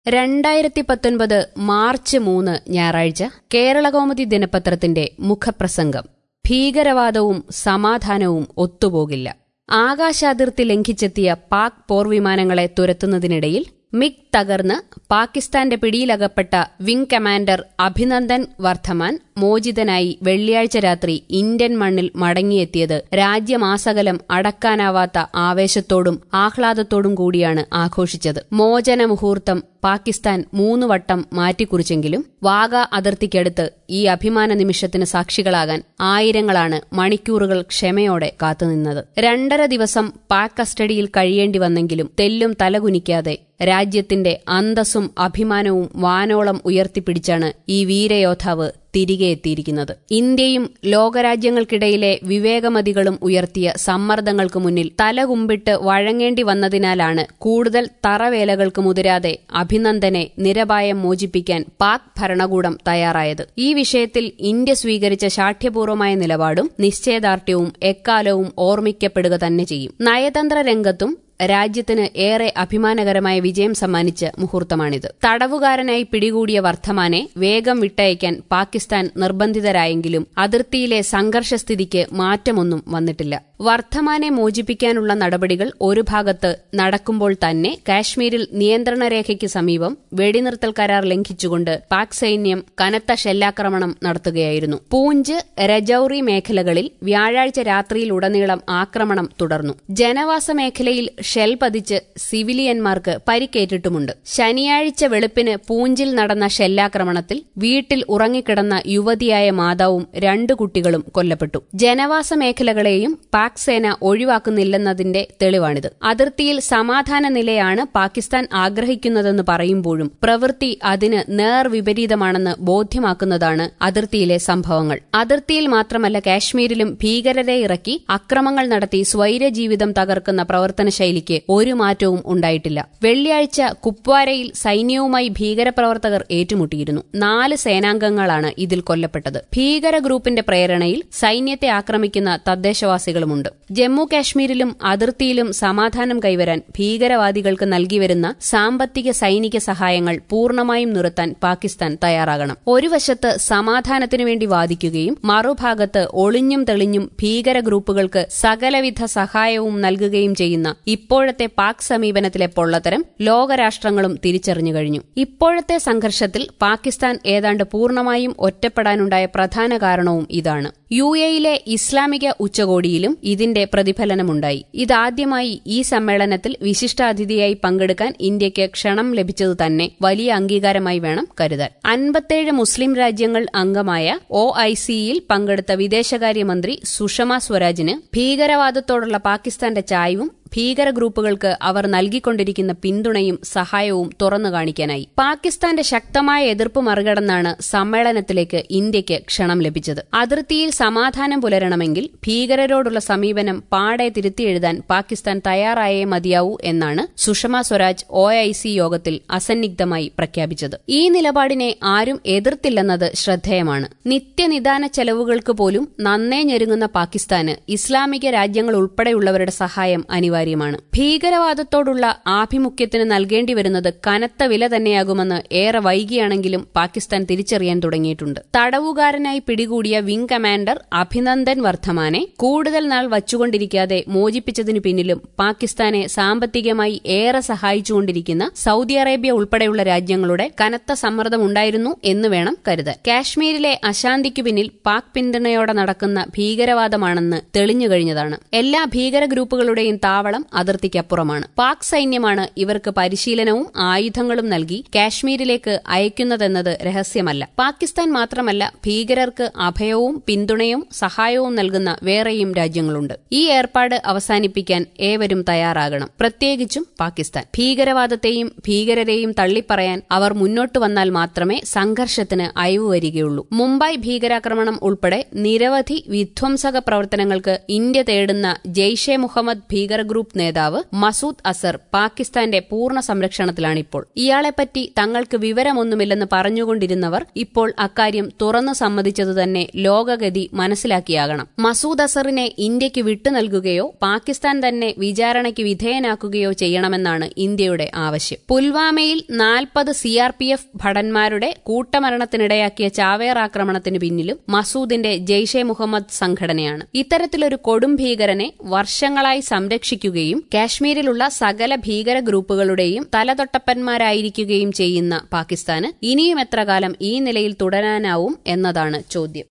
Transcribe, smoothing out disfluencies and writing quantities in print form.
2019 March 3 ഞായറാഴ്ച കേരളകൗമുദി ദിനപത്രത്തിന്റെ മുഖപ്രസംഗം. ഭീകരവാദവും സമാധാനവും ഒത്തുപോകില്ല. ആകാശാതിർത്തി ലംഘിച്ചെത്തിയ പാക് പോർവിമാനങ്ങളെ തുരത്തുന്നതിനിടയിൽ മിഗ് തകർന്ന് പാകിസ്ഥാന്റെ പിടിയിലകപ്പെട്ട വിംഗ് കമാൻഡർ അഭിനന്ദൻ വർദ്ധമാൻ മോചിതനായി വെള്ളിയാഴ്ച രാത്രി ഇന്ത്യൻ മണ്ണിൽ മടങ്ങിയെത്തിയത് രാജ്യമാസകലം അടക്കാനാവാത്ത ആവേശത്തോടും ആഹ്ലാദത്തോടും കൂടിയാണ് ആഘോഷിച്ചത്. മോചന മുഹൂർത്തം പാകിസ്ഥാൻ 3 വട്ടം മാറ്റിക്കുറിച്ചെങ്കിലും വാഗ അതിർത്തിക്കടുത്ത് ഈ അഭിമാന നിമിഷത്തിന് സാക്ഷികളാകാൻ ആയിരങ്ങളാണ് മണിക്കൂറുകൾ ക്ഷമയോടെ കാത്തുനിന്നത്. 2.5 ദിവസം പാക് കസ്റ്റഡിയിൽ കഴിയേണ്ടി വന്നെങ്കിലും തെല്ലും തലകുനിക്കാതെ രാജ്യത്തിന്റെ അന്തസ്സും അഭിമാനവും വാനോളം ഉയർത്തിപ്പിടിച്ചാണ് ഈ വീരയോദ്ധാവ് തിരികെ എത്തിയിരിക്കുന്നത്. ഇന്ത്യയും ലോകരാജ്യങ്ങൾക്കിടയിലെ വിവേകമതികളും ഉയർത്തിയ സമ്മർദ്ദങ്ങൾക്ക് മുന്നിൽ തലകുമ്പിട്ട് വഴങ്ങേണ്ടി വന്നതിനാലാണ് കൂടുതൽ തറവേലകൾക്ക് മുതിരാതെ അഭിനന്ദനെ നിരപായം മോചിപ്പിക്കാൻ പാക് ഭരണകൂടം തയ്യാറായത്. ഈ വിഷയത്തിൽ ഇന്ത്യ സ്വീകരിച്ച ശാഠ്യപൂർവമായ നിലപാടും നിശ്ചയദാർഢ്യവും എക്കാലവും ഓർമ്മിക്കപ്പെടുക തന്നെ ചെയ്യും. നയതന്ത്ര രംഗത്തും രാജ്യത്തിന് ഏറെ അഭിമാനകരമായ വിജയം സമ്മാനിച്ച മുഹൂർത്തമാണിത്. തടവുകാരനായി പിടികൂടിയ വർദ്ധമാനെ വേഗം വിട്ടയക്കാൻ പാകിസ്ഥാൻ നിർബന്ധിതരായെങ്കിലും അതിർത്തിയിലെ സംഘർഷസ്ഥിതിക്ക് മാറ്റമൊന്നും വന്നിട്ടില്ല. വർദ്ധമാനെ മോചിപ്പിക്കാനുള്ള നടപടികൾ ഒരു ഭാഗത്ത് നടക്കുമ്പോൾ തന്നെ കാശ്മീരിൽ നിയന്ത്രണരേഖയ്ക്ക് സമീപം വെടിനിർത്തൽ കരാർ ലംഘിച്ചുകൊണ്ട് പാക് സൈന്യം കനത്ത ഷെല്ലാക്രമണം നടത്തുകയായിരുന്നു. പൂഞ്ച്, രജൌറി മേഖലകളിൽ വ്യാഴാഴ്ച രാത്രിയിലുടനീളം ആക്രമണം തുടർന്നു. ജനവാസ മേഖലയിൽ ഷെൽ പതിച്ച് സിവിലിയന്മാർക്ക് പരിക്കേറ്റിട്ടുമുണ്ട്. ശനിയാഴ്ച വെളുപ്പിന് പൂഞ്ചിൽ നടന്ന ഷെല്ലാക്രമണത്തിൽ വീട്ടിൽ ഉറങ്ങിക്കിടന്ന യുവതിയായ മാതാവും 2 കുട്ടികളും കൊല്ലപ്പെട്ടു. ജനവാസ മേഖലകളെയും പാക് സേന ഒഴിവാക്കുന്നില്ലെന്നതിന്റെ തെളിവാണിത്. അതിർത്തിയിൽ സമാധാന നിലയാണ് പാകിസ്ഥാൻ ആഗ്രഹിക്കുന്നതെന്ന് പറയുമ്പോഴും പ്രവൃത്തി അതിന് നേർവിപരീതമാണെന്ന് ബോധ്യമാക്കുന്നതാണ് അതിർത്തിയിലെ സംഭവങ്ങൾ. അതിർത്തിയിൽ മാത്രമല്ല കാശ്മീരിലും ഭീകരരെ ഇറക്കി അക്രമങ്ങൾ നടത്തി സ്വൈരജീവിതം തകർക്കുന്ന പ്രവർത്തന ശൈലിക്ക് ഒരു മാറ്റവും ഉണ്ടായിട്ടില്ല. വെള്ളിയാഴ്ച കുപ്വാരയിൽ സൈന്യവുമായി ഭീകരപ്രവർത്തകർ ഏറ്റുമുട്ടിയിരുന്നു. 4 സേനാംഗങ്ങളാണ് ഇതിൽ കൊല്ലപ്പെട്ടത്. ഭീകര ഗ്രൂപ്പിന്റെ പ്രേരണയിൽ സൈന്യത്തെ ആക്രമിക്കുന്ന തദ്ദേശവാസികളുമുണ്ട്. ജമ്മു കാശ്മീരിലും അതിർത്തിയിലും സമാധാനം കൈവരാൻ ഭീകരവാദികൾക്ക് നൽകിവരുന്ന സാമ്പത്തിക സൈനിക സഹായങ്ങൾ പൂർണ്ണമായും നിർത്താൻ പാകിസ്ഥാൻ തയ്യാറാകണം. ഒരു വശത്ത് സമാധാനത്തിനു വേണ്ടി വാദിക്കുകയും മറുഭാഗത്ത് ഒളിഞ്ഞും തെളിഞ്ഞും ഭീകര ഗ്രൂപ്പുകൾക്ക് സകലവിധ സഹായവും നൽകുകയും ചെയ്യുന്ന ഇപ്പോഴത്തെ പാക് സമീപനത്തിലെ പൊള്ളത്തരം ലോകരാഷ്ട്രങ്ങളും തിരിച്ചറിഞ്ഞു കഴിഞ്ഞു. ഇപ്പോഴത്തെ സംഘർഷത്തിൽ പാകിസ്ഥാൻ ഏതാണ്ട് പൂർണ്ണമായും ഒറ്റപ്പെടാനുണ്ടായ പ്രധാന കാരണവും ഇതാണ്. UAEയിലെ ഇസ്ലാമിക ഉച്ചകോടിയിലും ഇതിന്റെ പ്രതിഫലനമുണ്ടായി. ഇതാദ്യമായി ഈ സമ്മേളനത്തിൽ വിശിഷ്ടാതിഥിയായി പങ്കെടുക്കാൻ ഇന്ത്യയ്ക്ക് ക്ഷണം ലഭിച്ചത് തന്നെ വലിയ അംഗീകാരമായി വേണം കരുതാൻ. 57 മുസ്ലിം രാജ്യങ്ങൾ അംഗമായ OICയിൽ പങ്കെടുത്ത വിദേശകാര്യമന്ത്രി സുഷമ സ്വരാജിന് ഭീകരവാദത്തോടുള്ള പാകിസ്ഥാന്റെ ചായ്വും ഭീകര ഗ്രൂപ്പുകൾക്ക് അവർ നൽകിക്കൊണ്ടിരിക്കുന്ന പിന്തുണയും സഹായവും തുറന്നു കാണിക്കാനായി. പാകിസ്ഥാന്റെ ശക്തമായ എതിർപ്പ് മറികടന്നാണ് സമ്മേളനത്തിലേക്ക് ഇന്ത്യയ്ക്ക് ക്ഷണം ലഭിച്ചത്. അതിർത്തിയിൽ സമാധാനം പുലരണമെങ്കിൽ ഭീകരരോടുള്ള സമീപനം പാടെ തിരുത്തിയെഴുതാൻ പാകിസ്ഥാൻ തയ്യാറായേ മതിയാവൂ എന്നാണ് സുഷമ സ്വരാജ് OIC യോഗത്തിൽ അസന്നിഗ്ധമായി പ്രഖ്യാപിച്ചത്. ഈ നിലപാടിനെ ആരും എതിർത്തില്ലെന്നത് ശ്രദ്ധേയമാണ്. നിത്യനിദാന ചെലവുകൾക്ക് പോലും നന്നേ ഞെരുങ്ങുന്ന പാകിസ്ഥാന് ഇസ്ലാമിക രാജ്യങ്ങൾ ഉൾപ്പെടെയുള്ളവരുടെ സഹായം അനിവാര്യമാണ്. ഭീകരവാദത്തോടുള്ള ആഭിമുഖ്യത്തിന് നൽകേണ്ടി വരുന്നത് കനത്ത വില തന്നെയാകുമെന്ന് ഏറെ വൈകിയാണെങ്കിലും പാകിസ്ഥാൻ തിരിച്ചറിയാൻ തുടങ്ങിയിട്ടുണ്ട്. തടവുകാരനായി പിടികൂടിയ വിംഗ് കമാൻഡർ അഭിനന്ദൻ വർദ്ധമാനെ കൂടുതൽ നാൾ വച്ചുകൊണ്ടിരിക്കാതെ മോചിപ്പിച്ചതിനു പിന്നിലും പാകിസ്ഥാനെ സാമ്പത്തികമായി ഏറെ സഹായിച്ചുകൊണ്ടിരിക്കുന്ന സൗദി അറേബ്യ ഉൾപ്പെടെയുള്ള രാജ്യങ്ങളുടെ കനത്ത സമ്മർദ്ദമുണ്ടായിരുന്നു എന്ന് വേണം കരുതാൻ. കാശ്മീരിലെ അശാന്തിക്കു പിന്നിൽ പാക് പിന്തുണയോടെ നടക്കുന്ന ഭീകരവാദമാണെന്ന് തെളിഞ്ഞുകഴിഞ്ഞതാണ്. എല്ലാ ഭീകര ഗ്രൂപ്പുകളുടെയും താവളം അതിർത്തിക്കപ്പുറമാണ്. പാക് സൈന്യമാണ് ഇവർക്ക് പരിശീലനവും ആയുധങ്ങളും നൽകി കാശ്മീരിലേക്ക് അയക്കുന്നതെന്നത് രഹസ്യമല്ല. പാകിസ്ഥാൻ മാത്രമല്ല, ഭീകരർക്ക് അഭയവും പിന്തുണയും സഹായവും നൽകുന്ന വേറെയും രാജ്യങ്ങളുണ്ട്. ഈ ഏർപ്പാട് അവസാനിപ്പിക്കാൻ ഏവരും തയ്യാറാകണം, പ്രത്യേകിച്ചും പാകിസ്ഥാൻ. ഭീകരവാദത്തെയും ഭീകരരെയും തള്ളിപ്പറയാൻ അവർ മുന്നോട്ടു വന്നാൽ മാത്രമേ സംഘർഷത്തിന് അയവ് വരികയുള്ളൂ. മുംബൈ ഭീകരാക്രമണം ഉൾപ്പെടെ നിരവധി വിധ്വംസക പ്രവർത്തനങ്ങൾക്ക് ഇന്ത്യ തേടുന്ന ജെയ്ഷെ മുഹമ്മദ് ഭീകര ഗ്രൂപ്പ് നേതാവ് മസൂദ് അസർ പാകിസ്ഥാന്റെ പൂർണ്ണ സംരക്ഷണത്തിലാണിപ്പോൾ. ഇയാളെപ്പറ്റി തങ്ങൾക്ക് വിവരമൊന്നുമില്ലെന്ന് പറഞ്ഞുകൊണ്ടിരുന്നവർ ഇപ്പോൾ അക്കാര്യം തുറന്നു സമ്മതിച്ചതുതന്നെ ലോകഗതിയെ കൂടി മനസ്സിലാക്കിയാകണം. മസൂദ് അസറിനെ ഇന്ത്യക്ക് വിട്ടുനൽകുകയോ പാകിസ്ഥാൻ തന്നെ വിചാരണയ്ക്ക് വിധേയനാക്കുകയോ ചെയ്യണമെന്നാണ് ഇന്ത്യയുടെ ആവശ്യം. പുൽവാമയിൽ 40 CRPF ഭടന്മാരുടെ കൂട്ടമരണത്തിനിടയാക്കിയ ചാവേർ ആക്രമണത്തിന് പിന്നിലും മസൂദിന്റെ ജെയ്ഷെ മുഹമ്മദ് സംഘടനയാണ്. ഇത്തരത്തിലൊരു കൊടും ഭീകരനെ വർഷങ്ങളായി സംരക്ഷിക്കുകയും കാശ്മീരിലുള്ള സകല ഭീകര ഗ്രൂപ്പുകളുടെയും തലതൊട്ടപ്പന്മാരായിരിക്കുകയും ചെയ്യുന്ന പാകിസ്ഥാന് ഇനിയും എത്ര കാലം ഈ നിലയിൽ തുടരാനാവും എന്നതാണ് ചോദ്യം.